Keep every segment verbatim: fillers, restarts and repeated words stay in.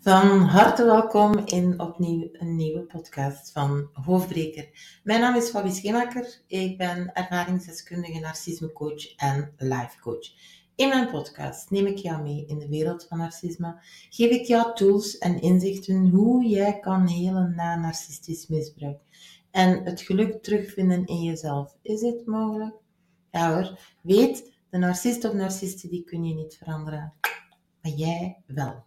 Van harte welkom in opnieuw een nieuwe podcast van Hoofdbreker. Mijn naam is Fabi Schemaker. Ik ben ervaringsdeskundige, narcismecoach en lifecoach. In mijn podcast neem ik jou mee in de wereld van narcisme. Geef ik jou tools en inzichten hoe jij kan helen na narcistisch misbruik. En het geluk terugvinden in jezelf. Is dit mogelijk? Ja hoor. Weet, de narcist of narcisten die kun je niet veranderen. Maar jij wel.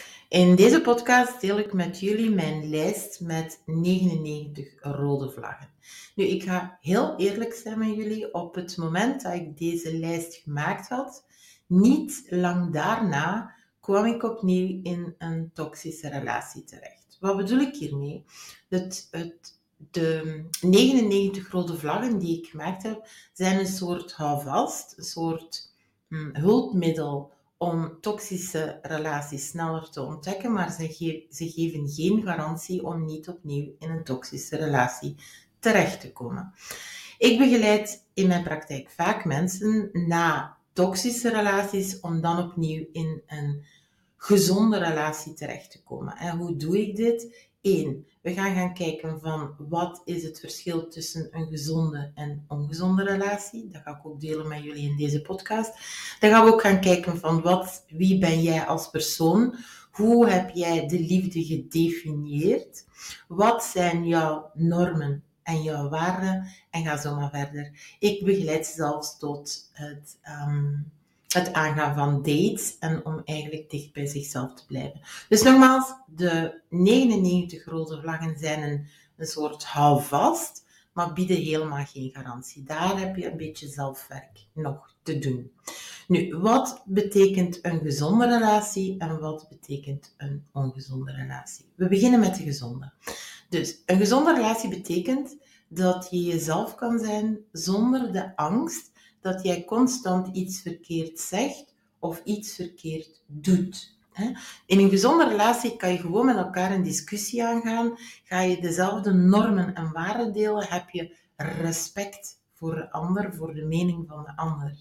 In deze podcast deel ik met jullie mijn lijst met negenennegentig rode vlaggen. Nu, ik ga heel eerlijk zijn met jullie. Op het moment dat ik deze lijst gemaakt had, niet lang daarna kwam ik opnieuw in een toxische relatie terecht. Wat bedoel ik hiermee? Het, het, de negenennegentig rode vlaggen die ik gemaakt heb, zijn een soort houvast, een soort hm, hulpmiddel om toxische relaties sneller te ontdekken, maar ze, ge- ze geven geen garantie om niet opnieuw in een toxische relatie terecht te komen. Ik begeleid in mijn praktijk vaak mensen na toxische relaties om dan opnieuw in een gezonde relatie terecht te komen. En hoe doe ik dit? Eén, we gaan gaan kijken van wat is het verschil tussen een gezonde en ongezonde relatie. Dat ga ik ook delen met jullie in deze podcast. Dan gaan we ook gaan kijken van wat, wie ben jij als persoon? Hoe heb jij de liefde gedefinieerd? Wat zijn jouw normen en jouw waarden? En ga zo maar verder. Ik begeleid zelfs tot het... Um, het aangaan van dates en om eigenlijk dicht bij zichzelf te blijven. Dus nogmaals, de negenennegentig rode vlaggen zijn een, een soort houvast, maar bieden helemaal geen garantie. Daar heb je een beetje zelfwerk nog te doen. Nu, wat betekent een gezonde relatie en wat betekent een ongezonde relatie? We beginnen met de gezonde. Dus een gezonde relatie betekent dat je jezelf kan zijn zonder de angst dat jij constant iets verkeerd zegt of iets verkeerd doet. In een gezonde relatie kan je gewoon met elkaar een discussie aangaan. Ga je dezelfde normen en waarden delen, heb je respect voor de ander, voor de mening van de ander.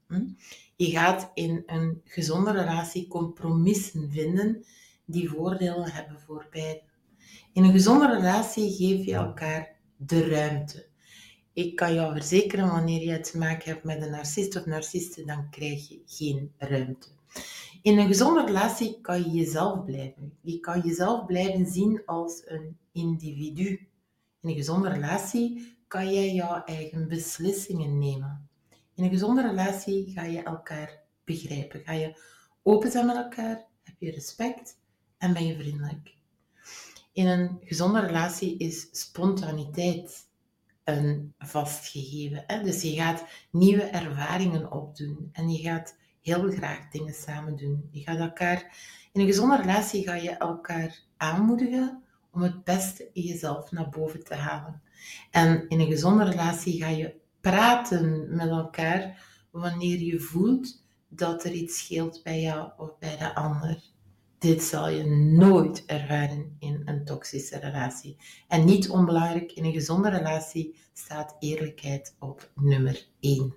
Je gaat in een gezonde relatie compromissen vinden die voordelen hebben voor beiden. In een gezonde relatie geef je elkaar de ruimte. Ik kan jou verzekeren, wanneer je te maken hebt met een narcist of narciste, dan krijg je geen ruimte. In een gezonde relatie kan je jezelf blijven. Je kan jezelf blijven zien als een individu. In een gezonde relatie kan jij jouw eigen beslissingen nemen. In een gezonde relatie ga je elkaar begrijpen. Ga je open zijn met elkaar, heb je respect en ben je vriendelijk. In een gezonde relatie is spontaniteit een vast gegeven. Hè? Dus je gaat nieuwe ervaringen opdoen en je gaat heel graag dingen samen doen. Je gaat elkaar, in een gezonde relatie ga je elkaar aanmoedigen om het beste in jezelf naar boven te halen. En in een gezonde relatie ga je praten met elkaar wanneer je voelt dat er iets scheelt bij jou of bij de ander. Dit zal je nooit ervaren in een toxische relatie. En niet onbelangrijk, in een gezonde relatie staat eerlijkheid op nummer één.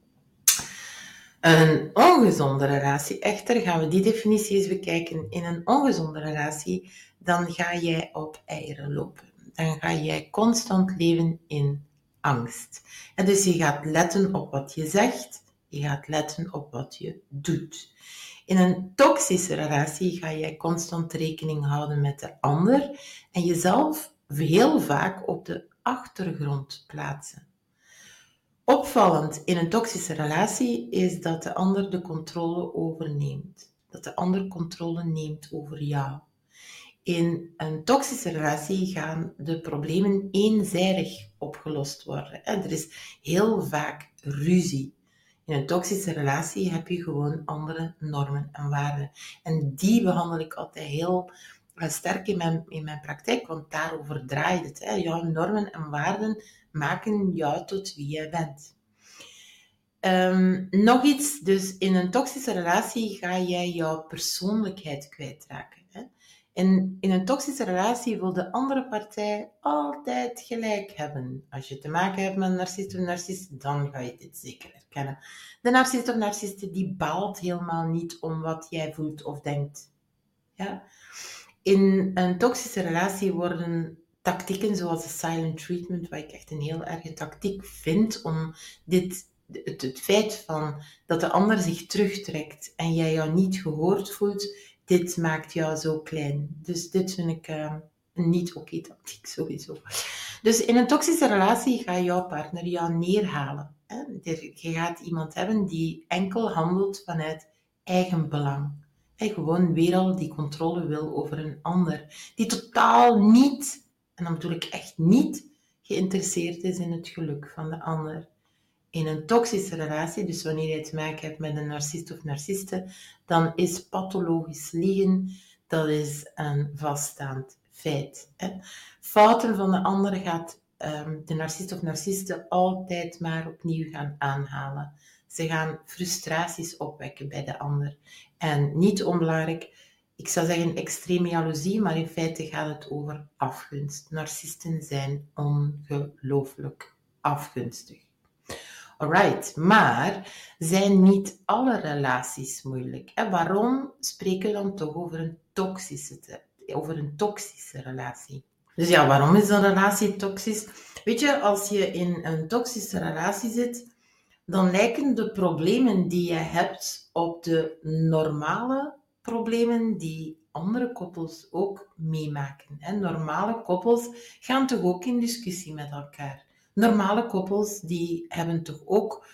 Een ongezonde relatie, echter, gaan we die definitie eens bekijken. In een ongezonde relatie, dan ga jij op eieren lopen. Dan ga jij constant leven in angst. En dus je gaat letten op wat je zegt, je gaat letten op wat je doet. In een toxische relatie ga jij constant rekening houden met de ander en jezelf heel vaak op de achtergrond plaatsen. Opvallend in een toxische relatie is dat de ander de controle overneemt. Dat de ander controle neemt over jou. In een toxische relatie gaan de problemen eenzijdig opgelost worden. Er is heel vaak ruzie. In een toxische relatie heb je gewoon andere normen en waarden. En die behandel ik altijd heel sterk in mijn, in mijn praktijk, want daarover draait het. Hè. Jouw normen en waarden maken jou tot wie jij bent. Um, nog iets, dus in een toxische relatie ga jij jouw persoonlijkheid kwijtraken. Hè. En in een toxische relatie wil de andere partij altijd gelijk hebben. Als je te maken hebt met een narcist of narcist, dan ga je dit zeker herkennen. De narcist of narciste die baalt helemaal niet om wat jij voelt of denkt. Ja? In een toxische relatie worden tactieken zoals de silent treatment, wat ik echt een heel erge tactiek vind, om dit, het, het feit van dat de ander zich terugtrekt en jij jou niet gehoord voelt, dit maakt jou zo klein. Dus dit vind ik uh, een niet oké tactiek sowieso. Dus in een toxische relatie gaat jouw partner jou neerhalen. Hè? Je gaat iemand hebben die enkel handelt vanuit eigen belang. En gewoon weer al die controle wil over een ander. Die totaal niet, en dan bedoel ik echt niet, geïnteresseerd is in het geluk van de ander. In een toxische relatie, dus wanneer je te maken hebt met een narcist of narciste, dan is pathologisch liegen, dat is een vaststaand feit. Hè. Fouten van de ander gaat um, de narcist of narciste altijd maar opnieuw gaan aanhalen. Ze gaan frustraties opwekken bij de ander. En niet onbelangrijk, ik zou zeggen extreme jaloezie, maar in feite gaat het over afgunst. Narcisten zijn ongelooflijk afgunstig. Alright, maar zijn niet alle relaties moeilijk? En waarom spreken we dan toch over een toxische, over een toxische relatie? Dus ja, waarom is een relatie toxisch? Weet je, als je in een toxische relatie zit, dan lijken de problemen die je hebt op de normale problemen die andere koppels ook meemaken. En normale koppels gaan toch ook in discussie met elkaar. Normale koppels die hebben toch ook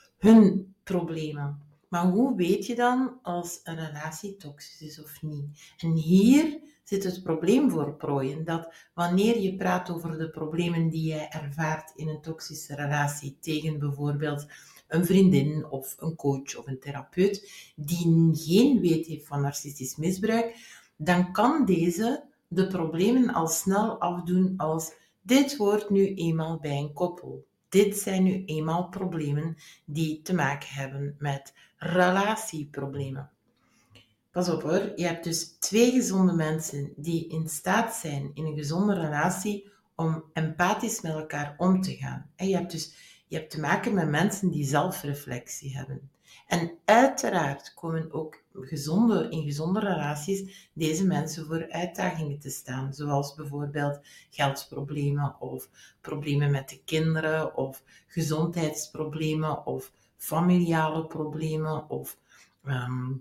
hun problemen. Maar hoe weet je dan als een relatie toxisch is of niet? En hier zit het probleem voor prooien, dat wanneer je praat over de problemen die jij ervaart in een toxische relatie tegen bijvoorbeeld een vriendin of een coach of een therapeut die geen weet heeft van narcistisch misbruik, dan kan deze de problemen al snel afdoen als: dit hoort nu eenmaal bij een koppel. Dit zijn nu eenmaal problemen die te maken hebben met relatieproblemen. Pas op hoor, je hebt dus twee gezonde mensen die in staat zijn in een gezonde relatie om empathisch met elkaar om te gaan. En je hebt dus je hebt te maken met mensen die zelfreflectie hebben. En uiteraard komen ook gezonde, in gezonde relaties deze mensen voor uitdagingen te staan, zoals bijvoorbeeld geldsproblemen of problemen met de kinderen of gezondheidsproblemen of familiale problemen of um,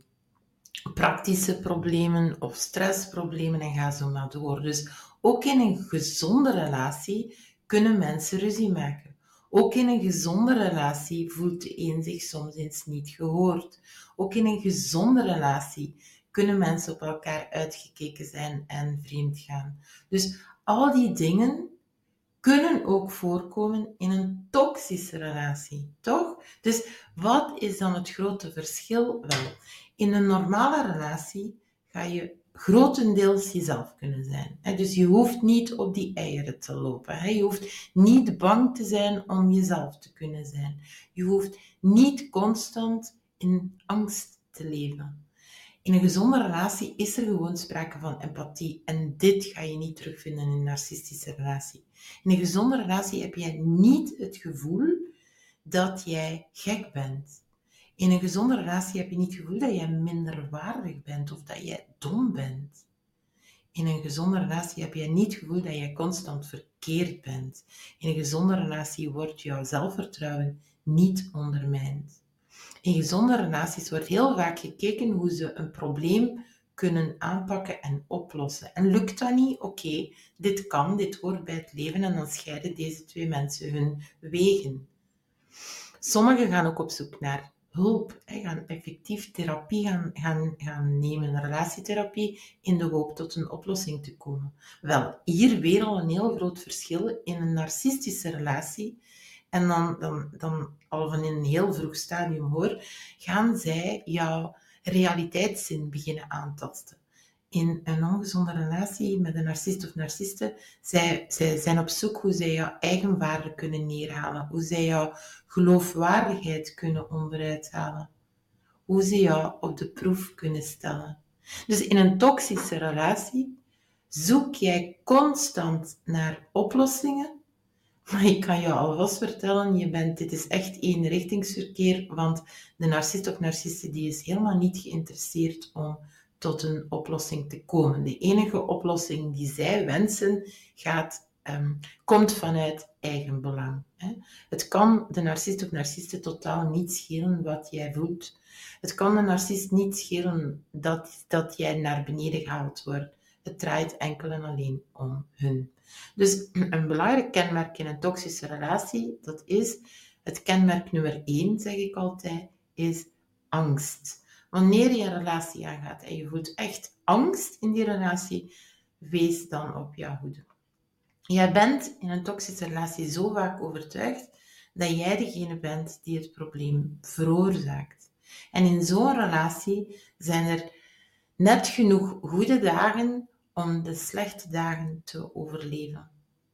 praktische problemen of stressproblemen en ga zo maar door. Dus ook in een gezonde relatie kunnen mensen ruzie maken. Ook in een gezonde relatie voelt de een zich soms eens niet gehoord. Ook in een gezonde relatie kunnen mensen op elkaar uitgekeken zijn en vreemd gaan. Dus al die dingen kunnen ook voorkomen in een toxische relatie, toch? Dus wat is dan het grote verschil? Wel, in een normale relatie ga je grotendeels jezelf kunnen zijn. Dus je hoeft niet op die eieren te lopen. Je hoeft niet bang te zijn om jezelf te kunnen zijn. Je hoeft niet constant in angst te leven. In een gezonde relatie is er gewoon sprake van empathie. En dit ga je niet terugvinden in een narcistische relatie. In een gezonde relatie heb jij niet het gevoel dat jij gek bent. In een gezonde relatie heb je niet het gevoel dat jij minderwaardig bent of dat jij dom bent. In een gezonde relatie heb je niet het gevoel dat jij constant verkeerd bent. In een gezonde relatie wordt jouw zelfvertrouwen niet ondermijnd. In gezonde relaties wordt heel vaak gekeken hoe ze een probleem kunnen aanpakken en oplossen. En lukt dat niet? Oké, okay, dit kan, dit hoort bij het leven en dan scheiden deze twee mensen hun wegen. Sommigen gaan ook op zoek naar hulp, hè, gaan effectief therapie gaan, gaan, gaan nemen, relatietherapie, in de hoop tot een oplossing te komen. Wel, hier weer al een heel groot verschil. In een narcistische relatie, en dan, dan, dan al van in een heel vroeg stadium hoor, gaan zij jouw realiteitszin beginnen aantasten. In een ongezonde relatie met een narcist of narciste, zij, zij zijn op zoek hoe zij jouw eigenwaarde kunnen neerhalen, hoe zij jouw geloofwaardigheid kunnen onderuit halen, hoe ze jou op de proef kunnen stellen. Dus in een toxische relatie zoek jij constant naar oplossingen, maar ik kan je alvast vertellen, je bent, dit is echt eenrichtingsverkeer, want de narcist of narciste die is helemaal niet geïnteresseerd om tot een oplossing te komen. De enige oplossing die zij wensen gaat, um, komt vanuit eigen belang. Hè. Het kan de narcist of narciste totaal niet schelen wat jij voelt. Het kan de narcist niet schelen dat, dat jij naar beneden gehaald wordt. Het draait enkel en alleen om hun. Dus een belangrijk kenmerk in een toxische relatie, dat is het kenmerk nummer één, zeg ik altijd, is angst. Wanneer je een relatie aangaat en je voelt echt angst in die relatie, wees dan op jouw hoede. Jij bent in een toxische relatie zo vaak overtuigd dat jij degene bent die het probleem veroorzaakt. En in zo'n relatie zijn er net genoeg goede dagen om de slechte dagen te overleven.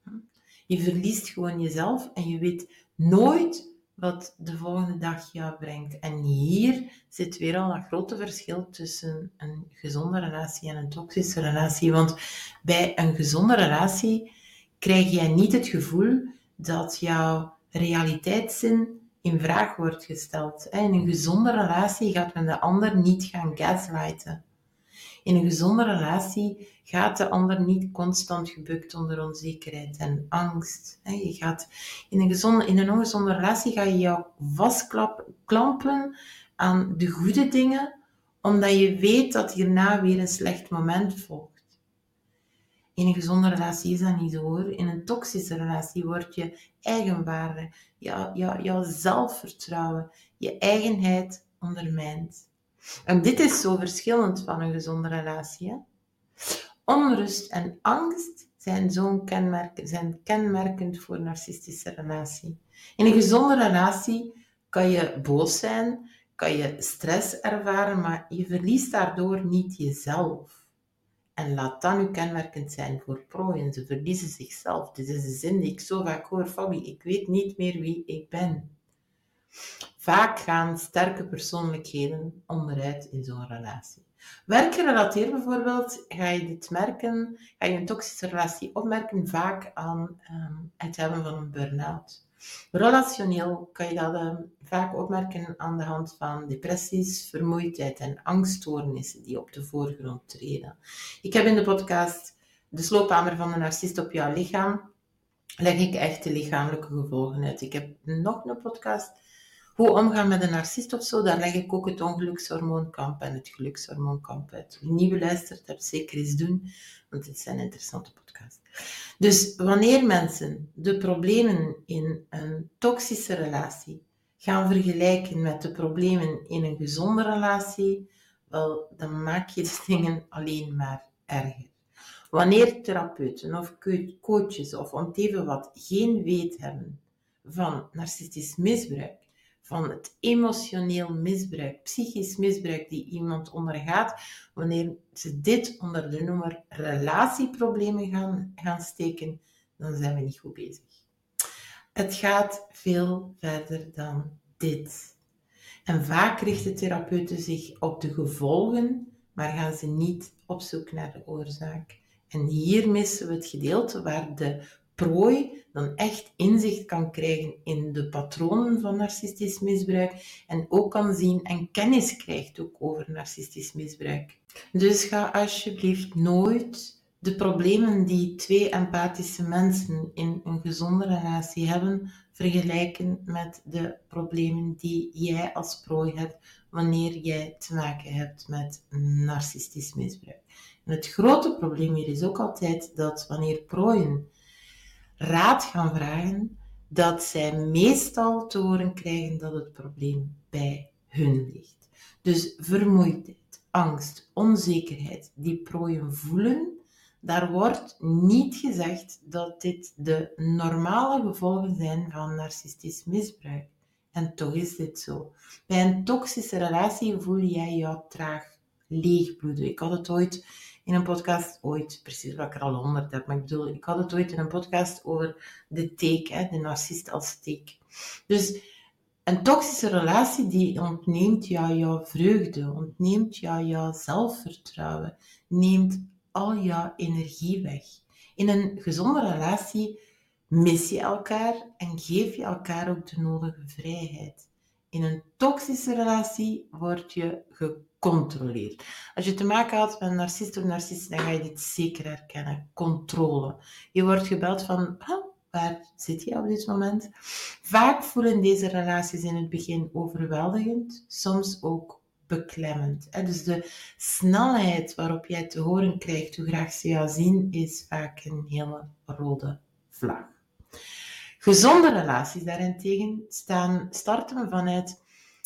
Je verliest gewoon jezelf en je weet nooit wat de volgende dag jou brengt. En hier zit weer al dat grote verschil tussen een gezonde relatie en een toxische relatie. Want bij een gezonde relatie krijg jij niet het gevoel dat jouw realiteitszin in vraag wordt gesteld. In een gezonde relatie gaat men de ander niet gaan gaslighten. In een gezonde relatie gaat de ander niet constant gebukt onder onzekerheid en angst. Je gaat in, een gezonde, in een ongezonde relatie ga je jou vastklampen aan de goede dingen, omdat je weet dat hierna weer een slecht moment volgt. In een gezonde relatie is dat niet zo hoor. In een toxische relatie wordt je eigenwaarde, jouw, jouw, jouw zelfvertrouwen, je eigenheid ondermijnd. En dit is zo verschillend van een gezonde relatie. Hè? Onrust en angst zijn, zo'n kenmerk, zijn kenmerkend voor een narcistische relatie. In een gezonde relatie kan je boos zijn, kan je stress ervaren, maar je verliest daardoor niet jezelf. En laat dat nu kenmerkend zijn voor prooien. Ze verliezen zichzelf. Dit is de zin die ik zo vaak hoor. Fabi, ik weet niet meer wie ik ben. Vaak gaan sterke persoonlijkheden onderuit in zo'n relatie. Werkgerelateerd bijvoorbeeld, ga je dit merken, ga je een toxische relatie opmerken vaak aan um, het hebben van een burn-out. Relationeel kan je dat um, vaak opmerken aan de hand van depressies, vermoeidheid en angststoornissen die op de voorgrond treden. Ik heb in de podcast De sloophamer van de narcist op jouw lichaam, leg ik echt de lichamelijke gevolgen uit. Ik heb nog een podcast, Hoe omgaan met een narcist of zo, daar leg ik ook het ongelukshormoonkamp en het gelukshormoonkamp uit. Wie niet beluisterd hebt, zeker eens doen, want het zijn interessante podcasts. Dus wanneer mensen de problemen in een toxische relatie gaan vergelijken met de problemen in een gezonde relatie, wel, dan maak je de dingen alleen maar erger. Wanneer therapeuten of coaches of om het even wat geen weet hebben van narcistisch misbruik, van het emotioneel misbruik, psychisch misbruik die iemand ondergaat, wanneer ze dit onder de noemer relatieproblemen gaan, gaan steken, dan zijn we niet goed bezig. Het gaat veel verder dan dit. En vaak richten therapeuten zich op de gevolgen, maar gaan ze niet op zoek naar de oorzaak. En hier missen we het gedeelte waar de prooi dan echt inzicht kan krijgen in de patronen van narcistisch misbruik en ook kan zien en kennis krijgt ook over narcistisch misbruik. Dus ga alsjeblieft nooit de problemen die twee empathische mensen in een gezonde relatie hebben vergelijken met de problemen die jij als prooi hebt wanneer jij te maken hebt met narcistisch misbruik. En het grote probleem hier is ook altijd dat wanneer prooien raad gaan vragen, dat zij meestal te horen krijgen dat het probleem bij hun ligt. Dus vermoeidheid, angst, onzekerheid die prooien voelen, daar wordt niet gezegd dat dit de normale gevolgen zijn van narcistisch misbruik. En toch is dit zo. Bij een toxische relatie voel jij jou traag leegbloeden. Ik had het ooit in een podcast, ooit, precies wat ik er al honderd heb, maar ik bedoel, ik had het ooit in een podcast over de teek, hè, de narcist als teek. Dus een toxische relatie die ontneemt jou jouw vreugde, ontneemt jou jouw zelfvertrouwen, neemt al jouw energie weg. In een gezonde relatie mis je elkaar en geef je elkaar ook de nodige vrijheid. In een toxische relatie word je gecontroleerd. Als je te maken had met een narcist of narcist, dan ga je dit zeker herkennen. Controle. Je wordt gebeld van, oh, waar zit je op dit moment? Vaak voelen deze relaties in het begin overweldigend, soms ook beklemmend. Dus de snelheid waarop jij te horen krijgt hoe graag ze jou zien, is vaak een hele rode vlag. Gezonde relaties daarentegen staan, starten vanuit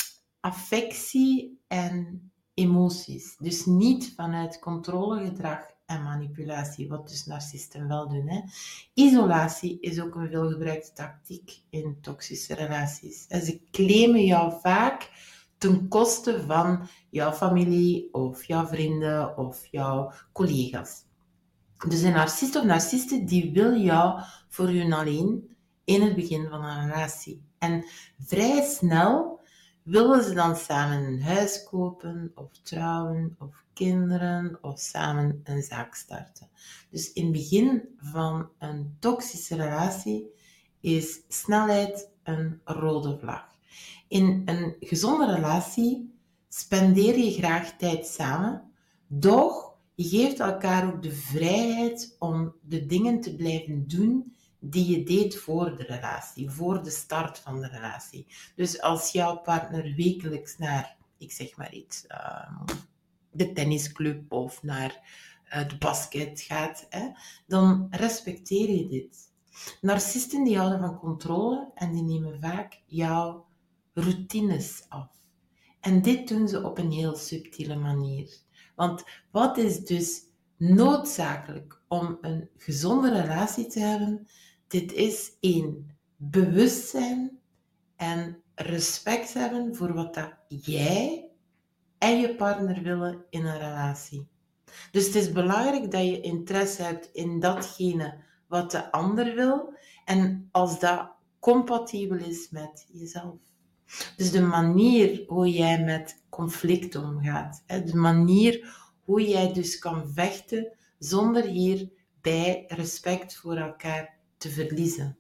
affectie en emoties. Dus niet vanuit controlegedrag en manipulatie, wat dus narcisten wel doen. Hè. Isolatie is ook een veelgebruikte tactiek in toxische relaties. En ze claimen jou vaak ten koste van jouw familie of jouw vrienden of jouw collega's. Dus een narcist of narciste die wil jou voor hun alleen in het begin van een relatie. En vrij snel willen ze dan samen een huis kopen, of trouwen, of kinderen, of samen een zaak starten. Dus in het begin van een toxische relatie is snelheid een rode vlag. In een gezonde relatie spendeer je graag tijd samen, doch je geeft elkaar ook de vrijheid om de dingen te blijven doen die je deed voor de relatie, voor de start van de relatie. Dus als jouw partner wekelijks naar, ik zeg maar iets, uh, de tennisclub of naar uh, de basket gaat, hè, dan respecteer je dit. Narcisten die houden van controle en die nemen vaak jouw routines af. En dit doen ze op een heel subtiele manier. Want wat is dus noodzakelijk om een gezonde relatie te hebben? Dit is één, bewustzijn en respect hebben voor wat dat jij en je partner willen in een relatie. Dus het is belangrijk dat je interesse hebt in datgene wat de ander wil en als dat compatibel is met jezelf. Dus de manier hoe jij met conflict omgaat, de manier hoe jij dus kan vechten zonder hierbij respect voor elkaar te verliezen.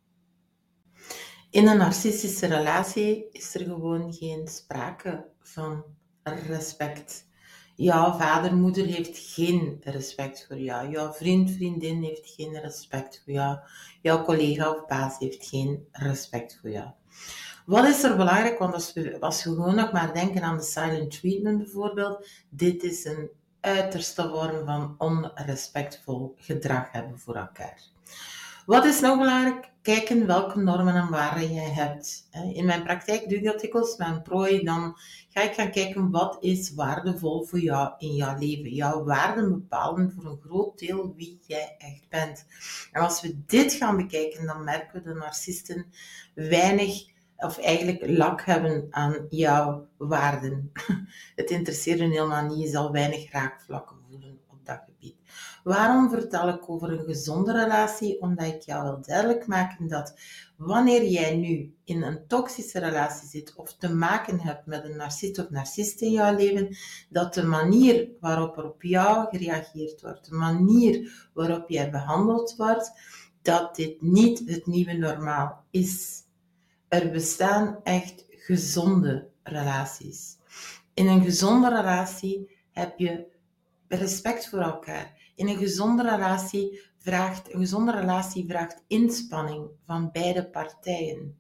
In een narcistische relatie is er gewoon geen sprake van respect. Jouw vader, moeder heeft geen respect voor jou. Jouw vriend, vriendin heeft geen respect voor jou. Jouw collega of baas heeft geen respect voor jou. Wat is er belangrijk? Want als we, als we gewoon nog maar denken aan de silent treatment bijvoorbeeld, dit is een uiterste vorm van onrespectvol gedrag hebben voor elkaar. Wat is nog belangrijk? Kijken welke normen en waarden jij hebt. In mijn praktijk doe ik dat dikwijls met een prooi. Dan ga ik gaan kijken wat is waardevol voor jou in jouw leven. Jouw waarden bepalen voor een groot deel wie jij echt bent. En als we dit gaan bekijken, dan merken we dat narcisten weinig of eigenlijk lak hebben aan jouw waarden. Het interesseert hen helemaal niet. Je zal weinig raakvlakken voelen op dat gebied. Waarom vertel ik over een gezonde relatie? Omdat ik jou wil duidelijk maken dat wanneer jij nu in een toxische relatie zit of te maken hebt met een narcist of narcist in jouw leven, dat de manier waarop er op jou gereageerd wordt, de manier waarop jij behandeld wordt, dat dit niet het nieuwe normaal is. Er bestaan echt gezonde relaties. In een gezonde relatie heb je respect voor elkaar. In een gezonde relatie vraagt, een gezonde relatie vraagt inspanning van beide partijen.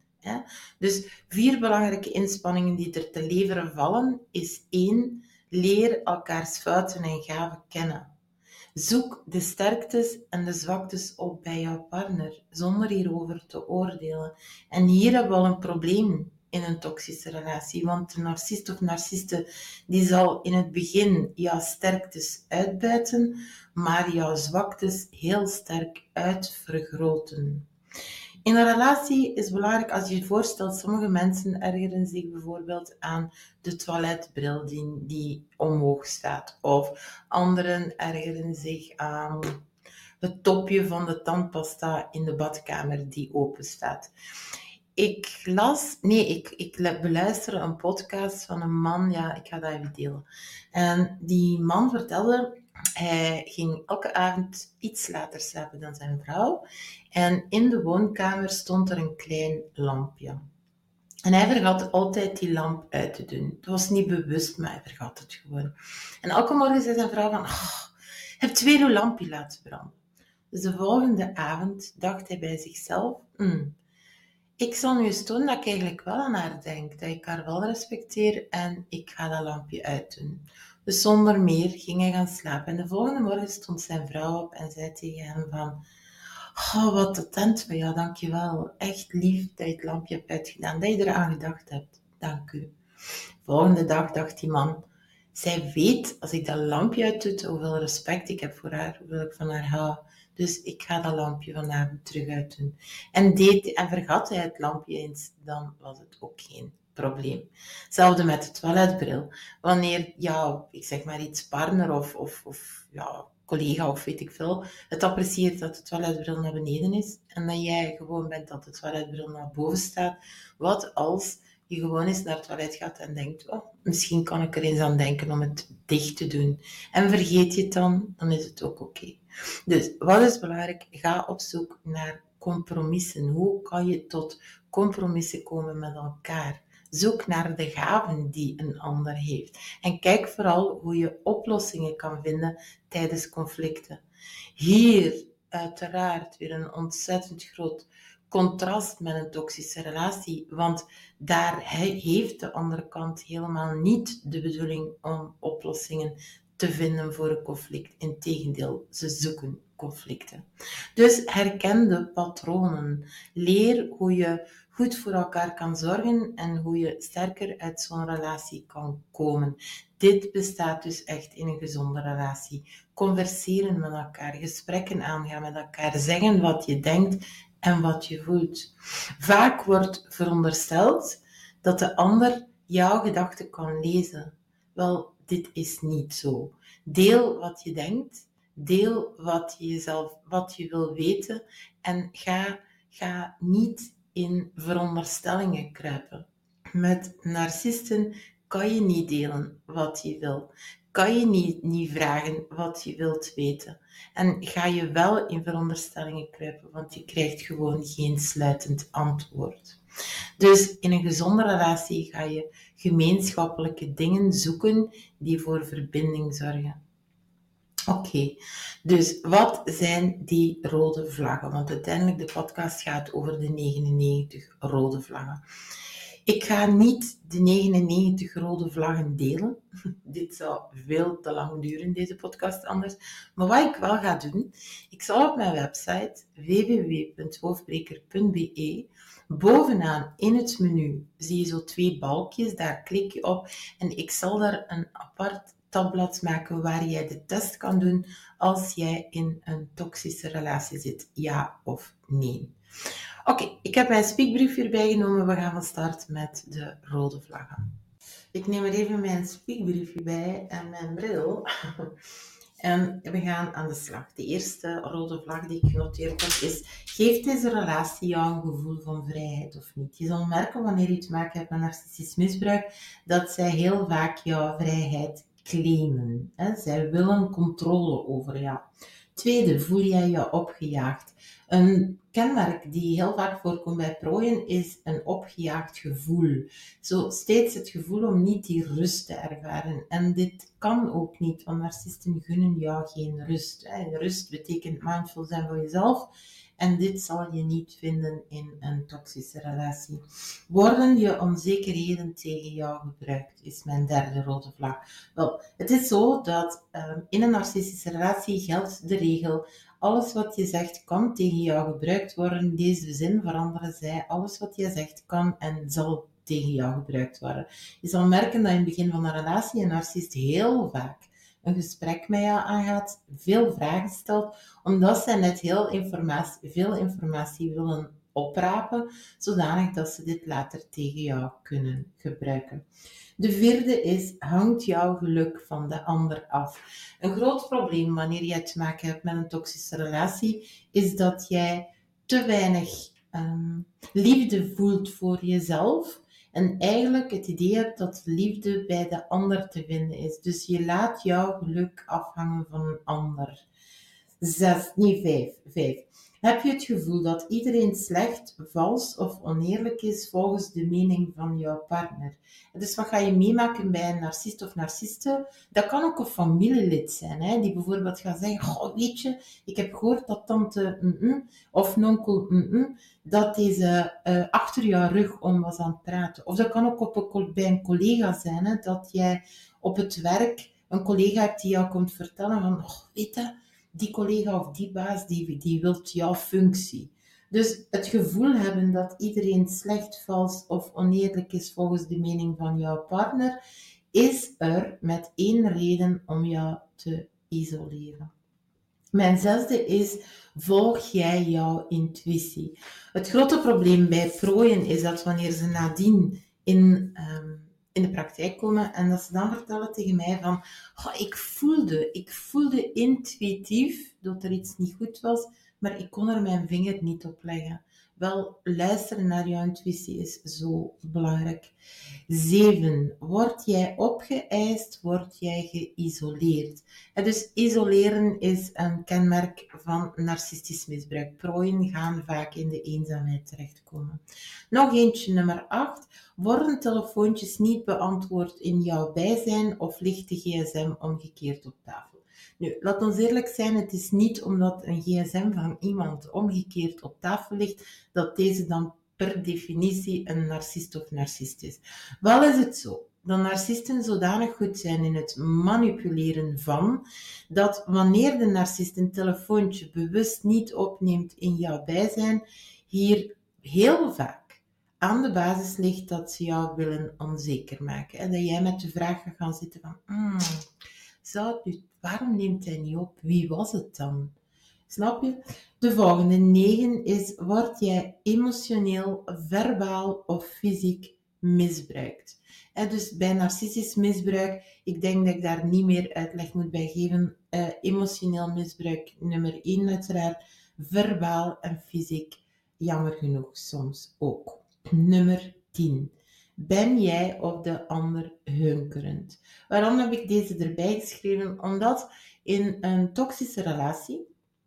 Dus vier belangrijke inspanningen die er te leveren vallen, is één, leer elkaars fouten en gaven kennen. Zoek de sterktes en de zwaktes op bij jouw partner, zonder hierover te oordelen. En hier hebben we al een probleem in een toxische relatie, want de narcist of narciste die zal in het begin jouw sterktes uitbuiten, maar jouw zwaktes heel sterk uitvergroten. In een relatie is belangrijk, als je je voorstelt, sommige mensen ergeren zich bijvoorbeeld aan de toiletbril die, die omhoog staat. Of anderen ergeren zich aan het topje van de tandpasta in de badkamer die open staat. Ik las, nee, ik, ik beluisterde een podcast van een man, ja, ik ga dat even delen. En die man vertelde, hij ging elke avond iets later slapen dan zijn vrouw. En in de woonkamer stond er een klein lampje. En hij vergat altijd die lamp uit te doen. Het was niet bewust, maar hij vergat het gewoon. En elke morgen zei zijn vrouw van, oh, je hebt weer uw lampje laten branden. Dus de volgende avond dacht hij bij zichzelf, hmm, ik zal nu eens tonen dat ik eigenlijk wel aan haar denk, dat ik haar wel respecteer en ik ga dat lampje uitdoen. Dus zonder meer ging hij gaan slapen. En de volgende morgen stond zijn vrouw op en zei tegen hem van, oh, wat attent van jou, dankjewel. Echt lief dat je het lampje hebt uitgedaan, dat je eraan gedacht hebt. Dank u. Volgende dag dacht die man, zij weet als ik dat lampje uitdoe, hoeveel respect ik heb voor haar, hoeveel ik van haar hou. Dus ik ga dat lampje vanavond terug uitdoen. En, deed, en vergat hij het lampje eens, dan was het ook geen probleem. Hetzelfde met de toiletbril. Wanneer, ja, ik zeg maar iets, partner of, of, of ja, collega of weet ik veel, het apprecieert dat de toiletbril naar beneden is en dat jij gewoon bent dat de toiletbril naar boven staat. Wat als je gewoon eens naar het toilet gaat en denkt, oh, misschien kan ik er eens aan denken om het dicht te doen. En vergeet je het dan, dan is het ook oké. Okay. Dus wat is belangrijk? Ga op zoek naar compromissen. Hoe kan je tot compromissen komen met elkaar? Zoek naar de gaven die een ander heeft. En kijk vooral hoe je oplossingen kan vinden tijdens conflicten. Hier uiteraard weer een ontzettend groot contrast met een toxische relatie, want daar heeft de andere kant helemaal niet de bedoeling om oplossingen te vinden voor een conflict. Integendeel, ze zoeken conflicten. Dus herken de patronen. Leer hoe je goed voor elkaar kan zorgen en hoe je sterker uit zo'n relatie kan komen. Dit bestaat dus echt in een gezonde relatie. Converseren met elkaar, gesprekken aangaan met elkaar, zeggen wat je denkt en wat je voelt. Vaak wordt verondersteld dat de ander jouw gedachten kan lezen. Wel, dit is niet zo. Deel wat je denkt, deel wat je, jezelf, wat je wil weten en ga, ga niet in veronderstellingen kruipen. Met narcisten kan je niet delen wat je wil. Kan je niet, niet vragen wat je wilt weten. En ga je wel in veronderstellingen kruipen, want je krijgt gewoon geen sluitend antwoord. Dus in een gezonde relatie ga je gemeenschappelijke dingen zoeken die voor verbinding zorgen. Oké, okay. Dus wat zijn die rode vlaggen? Want uiteindelijk de podcast gaat over de negenennegentig rode vlaggen. Ik ga niet de negenennegentig rode vlaggen delen. Dit zou veel te lang duren, deze podcast anders. Maar wat ik wel ga doen, ik zal op mijn website w w w punt hoofdbreker punt b e bovenaan in het menu zie je zo twee balkjes, daar klik je op en ik zal daar een apart tabblad maken waar jij de test kan doen als jij in een toxische relatie zit, ja of nee. Oké, okay, ik heb mijn speakbrief hierbij genomen. We gaan van start met de rode vlaggen. Ik neem er even mijn speakbriefje bij en mijn bril. En we gaan aan de slag. De eerste rode vlag die ik genoteerd heb is: geeft deze relatie jou een gevoel van vrijheid of niet? Je zal merken wanneer je te maken hebt met narcistisch misbruik, dat zij heel vaak jouw vrijheid claimen. Zij willen controle over jou. Tweede, voel jij je opgejaagd? Een kenmerk die heel vaak voorkomt bij prooien is een opgejaagd gevoel. Zo steeds het gevoel om niet die rust te ervaren. En dit kan ook niet, want narcisten gunnen jou geen rust. Rust betekent mindful zijn voor jezelf. En dit zal je niet vinden in een toxische relatie. Worden je onzekerheden tegen jou gebruikt, is mijn derde rode vlag. Wel, het is zo dat uh, in een narcistische relatie geldt de regel: alles wat je zegt kan tegen jou gebruikt worden. In deze zin veranderen zij: alles wat je zegt kan en zal tegen jou gebruikt worden. Je zal merken dat in het begin van een relatie een narcist heel vaak een gesprek met jou aangaat, veel vragen stelt, omdat zij net heel informatie, veel informatie willen oprapen, zodanig dat ze dit later tegen jou kunnen gebruiken. De vierde is: hangt jouw geluk van de ander af? Een groot probleem wanneer jij te maken hebt met een toxische relatie, is dat jij te weinig um, liefde voelt voor jezelf. En eigenlijk het idee hebt dat liefde bij de ander te vinden is. Dus je laat jouw geluk afhangen van een ander. Zes, nee, vijf. Vijf. Heb je het gevoel dat iedereen slecht, vals of oneerlijk is volgens de mening van jouw partner? Dus wat ga je meemaken bij een narcist of narciste? Dat kan ook een familielid zijn, hè, die bijvoorbeeld gaat zeggen, goh, weet je, ik heb gehoord dat tante mm-mm, of nonkel mm-mm, dat deze uh, achter jouw rug om was aan het praten. Of dat kan ook op een, bij een collega zijn, hè, dat jij op het werk een collega hebt die jou komt vertellen van, oh, weet je, die collega of die baas, die, die wil jouw functie. Dus het gevoel hebben dat iedereen slecht, vals of oneerlijk is volgens de mening van jouw partner, is er met één reden om jou te isoleren. Mijn zesde is, volg jij jouw intuïtie. Het grote probleem bij prooien is dat wanneer ze nadien in, um, in de praktijk komen en dat ze dan vertellen tegen mij van, oh, ik voelde, ik voelde intuïtief dat er iets niet goed was, maar ik kon er mijn vinger niet op leggen. Wel, luisteren naar jouw intuïtie is zo belangrijk. Zeven. Word jij opgeëist, word jij geïsoleerd. En dus isoleren is een kenmerk van narcistisch misbruik. Prooien gaan vaak in de eenzaamheid terechtkomen. Nog eentje, nummer acht. Worden telefoontjes niet beantwoord in jouw bijzijn of ligt de gsm omgekeerd op tafel? Nu, laat ons eerlijk zijn, het is niet omdat een gsm van iemand omgekeerd op tafel ligt, dat deze dan per definitie een narcist of narcist is. Wel is het zo dat narcisten zodanig goed zijn in het manipuleren van, dat wanneer de narcist een telefoontje bewust niet opneemt in jouw bijzijn, hier heel vaak aan de basis ligt dat ze jou willen onzeker maken. En dat jij met de vraag gaat gaan zitten van, mm, zou het nu, waarom neemt hij niet op? Wie was het dan? Snap je? De volgende negen is, word jij emotioneel, verbaal of fysiek misbruikt? En dus bij narcistisch misbruik, ik denk dat ik daar niet meer uitleg moet bij geven. Uh, emotioneel misbruik nummer één uiteraard, verbaal en fysiek, jammer genoeg soms ook. Nummer tien. Ben jij of de ander hunkerend? Waarom heb ik deze erbij geschreven? Omdat in een toxische relatie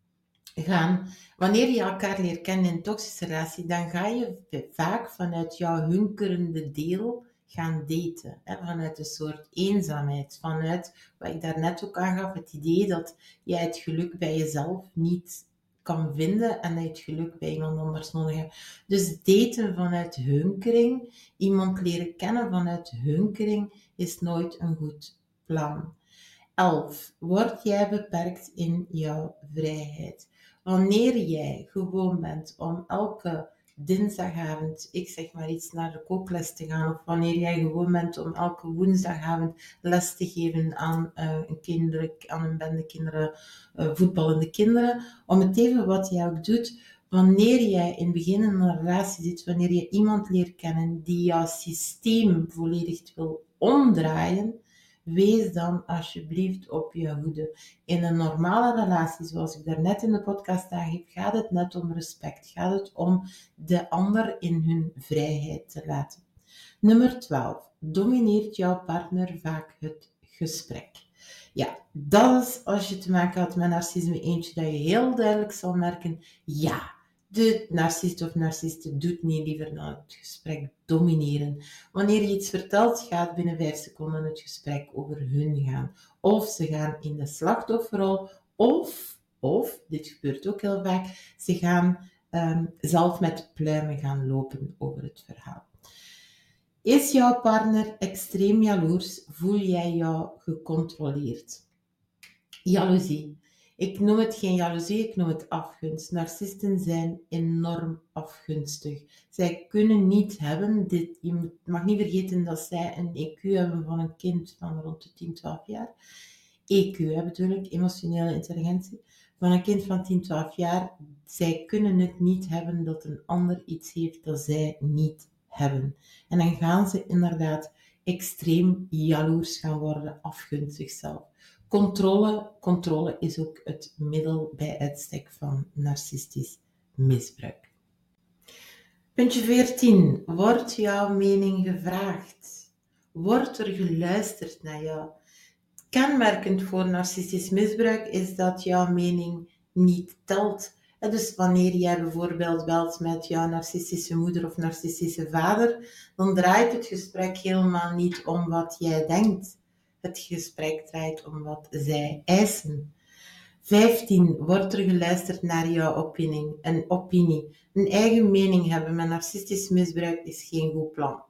gaan, wanneer je elkaar leert kennen in een toxische relatie, dan ga je vaak vanuit jouw hunkerende deel gaan daten. Hè? Vanuit een soort eenzaamheid. Vanuit, wat ik daarnet ook aangaf, het idee dat jij het geluk bij jezelf niet kan vinden en dat je het geluk bij iemand anders nodig hebt. Dus daten vanuit hunkering, iemand leren kennen vanuit hunkering, is nooit een goed plan. elf. Word jij beperkt in jouw vrijheid? Wanneer jij gewoon bent om elke dinsdagavond, ik zeg maar iets, naar de kookles te gaan, of wanneer jij gewoon bent om elke woensdagavond les te geven aan, uh, een, kinderen, aan een bende kinderen, uh, voetballende kinderen, om het even wat jij ook doet, wanneer jij in het begin in een relatie zit, wanneer je iemand leert kennen die jouw systeem volledig wil omdraaien, wees dan alsjeblieft op je hoede. In een normale relatie, zoals ik daarnet in de podcast aangeef, gaat het net om respect. Gaat het om de ander in hun vrijheid te laten. Nummer twaalf. Domineert jouw partner vaak het gesprek? Ja, dat is als je te maken had met narcisme eentje dat je heel duidelijk zal merken, ja, de narcist of narciste doet niet liever dan het gesprek domineren. Wanneer je iets vertelt, gaat binnen vijf seconden het gesprek over hun gaan. Of ze gaan in de slachtofferrol, of, of, dit gebeurt ook heel vaak, ze gaan um, zelf met pluimen gaan lopen over het verhaal. Is jouw partner extreem jaloers? Voel jij jou gecontroleerd? Jaloezie. Ik noem het geen jaloezie, ik noem het afgunst. Narcisten zijn enorm afgunstig. Zij kunnen niet hebben, dit, je mag niet vergeten dat zij een E Q hebben van een kind van rond de tien, twaalf jaar. E Q, hè, bedoel ik, emotionele intelligentie. Van een kind van tien, twaalf jaar. Zij kunnen het niet hebben dat een ander iets heeft dat zij niet hebben. En dan gaan ze inderdaad extreem jaloers gaan worden, afgunstig zelf. Controle, controle is ook het middel bij uitstek van narcistisch misbruik. Puntje veertien. Wordt jouw mening gevraagd? Wordt er geluisterd naar jou? Kenmerkend voor narcistisch misbruik is dat jouw mening niet telt Dus wanneer jij bijvoorbeeld belt met jouw narcistische moeder of narcistische vader, dan draait het gesprek helemaal niet om wat jij denkt. Het gesprek draait om wat zij eisen. vijftien. Wordt er geluisterd naar jouw opinie? Een opinie. Een eigen mening hebben met narcistisch misbruik is geen goed plan.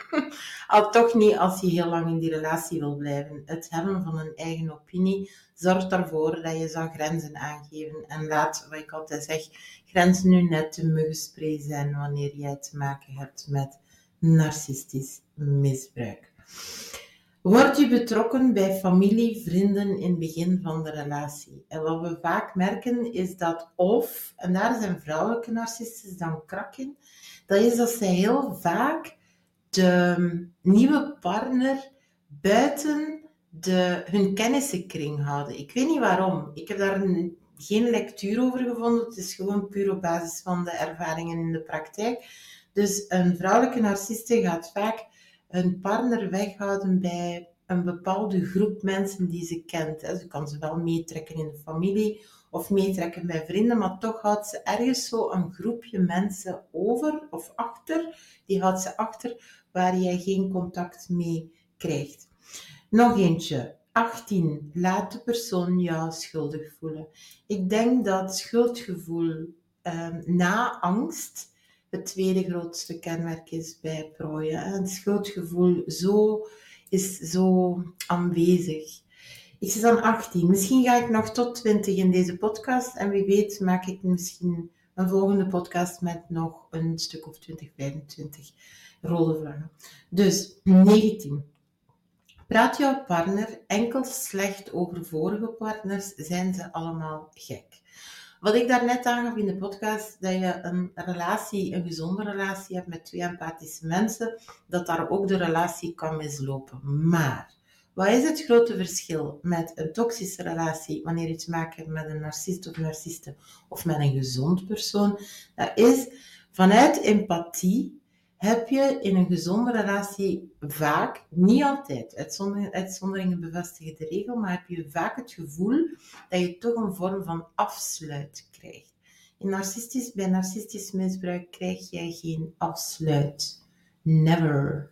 Al toch niet als je heel lang in die relatie wil blijven. Het hebben van een eigen opinie zorgt ervoor dat je zou grenzen aangeven. En laat, wat ik altijd zeg, grenzen nu net de muggenspray zijn wanneer jij te maken hebt met narcistisch misbruik. Word je betrokken bij familie, vrienden in het begin van de relatie? En wat we vaak merken is dat of, en daar zijn vrouwelijke narcisten dan krak in, dat is dat zij heel vaak de nieuwe partner buiten de, hun kennissenkring houden. Ik weet niet waarom. Ik heb daar een, geen lectuur over gevonden. Het is gewoon puur op basis van de ervaringen in de praktijk. Dus een vrouwelijke narciste gaat vaak hun partner weghouden bij een bepaalde groep mensen die ze kent. Ze kan ze wel meetrekken in de familie of meetrekken bij vrienden, maar toch houdt ze ergens zo een groepje mensen over of achter. Die houdt ze achter waar jij geen contact mee krijgt. Nog eentje. achttien. Laat de persoon jou schuldig voelen. Ik denk dat schuldgevoel eh, na angst het tweede grootste kenmerk is bij prooien. Het schuldgevoel zo, is zo aanwezig. Ik zit aan achttien. Misschien ga ik nog tot twintig in deze podcast. En wie weet maak ik misschien een volgende podcast met nog een stuk of twintig, vijfentwintig rode vlaggen. Dus negentien. Praat jouw partner enkel slecht over vorige partners, zijn ze allemaal gek. Wat ik daarnet aangaf in de podcast, dat je een relatie, een gezonde relatie hebt met twee empathische mensen, dat daar ook de relatie kan mislopen. Maar, wat is het grote verschil met een toxische relatie, wanneer je te maken hebt met een narcist of narciste, of met een gezond persoon? Dat is, vanuit empathie heb je in een gezonde relatie vaak, niet altijd, uitzonderingen bevestigen de regel, maar heb je vaak het gevoel dat je toch een vorm van afsluit krijgt. In narcistisch, bij narcistisch misbruik krijg jij geen afsluit. Never.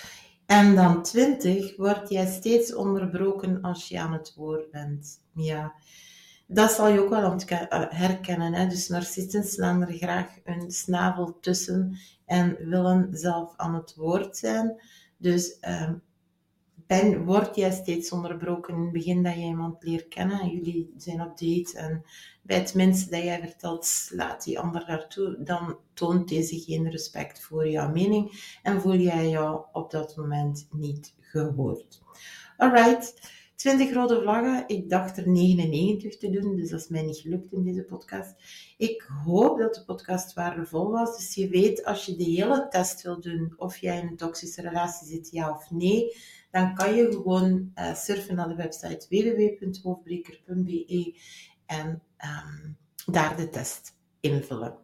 En dan twintig, word jij steeds onderbroken als je aan het woord bent. Ja, dat zal je ook wel herkennen. Hè? Dus narcisten slaan er graag een snavel tussen en willen zelf aan het woord zijn. Dus uh, ben, word jij steeds onderbroken in het begin dat je iemand leert kennen en jullie zijn op date en bij het minste dat jij vertelt, slaat die ander daartoe, dan toont deze geen respect voor jouw mening en voel jij jou op dat moment niet gehoord. Alright. twintig rode vlaggen. Ik dacht er negenennegentig te doen, dus dat is mij niet gelukt in deze podcast. Ik hoop dat de podcast waardevol was. Dus je weet, als je de hele test wil doen of jij in een toxische relatie zit, ja of nee, dan kan je gewoon uh, surfen naar de website w w w punt hoofdbreker punt b e en um, daar de test invullen.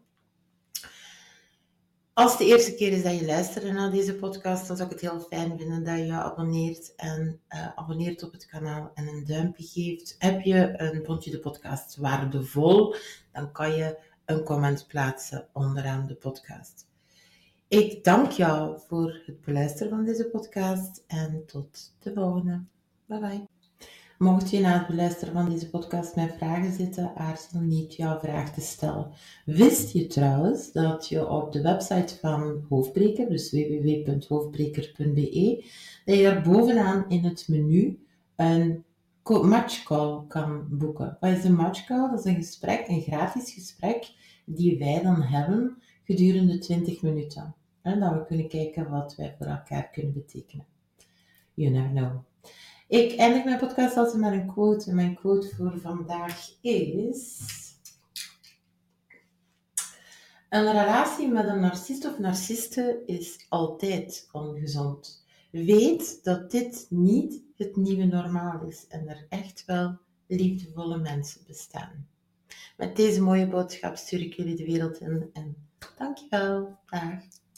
Als het de eerste keer is dat je luistert naar deze podcast, dan zou ik het heel fijn vinden dat je je abonneert en uh, abonneert op het kanaal en een duimpje geeft. Heb je een, vond je de podcast waardevol, dan kan je een comment plaatsen onderaan de podcast. Ik dank jou voor het beluisteren van deze podcast en tot de volgende. Bye bye. Mocht je na het beluisteren van deze podcast met vragen zitten, aarzel niet jouw vraag te stellen. Wist je trouwens dat je op de website van Hoofdbreker, dus w w w punt hoofdbreker punt b e, dat je daar bovenaan in het menu een matchcall kan boeken. Wat is een matchcall? Dat is een gesprek, een gratis gesprek, die wij dan hebben gedurende twintig minuten. En dat we kunnen kijken wat wij voor elkaar kunnen betekenen. You never know. Ik eindig mijn podcast altijd met een quote. En mijn quote voor vandaag is: een relatie met een narcist of narciste is altijd ongezond. Weet dat dit niet het nieuwe normaal is en er echt wel liefdevolle mensen bestaan. Met deze mooie boodschap stuur ik jullie de wereld in en dankjewel. Dag.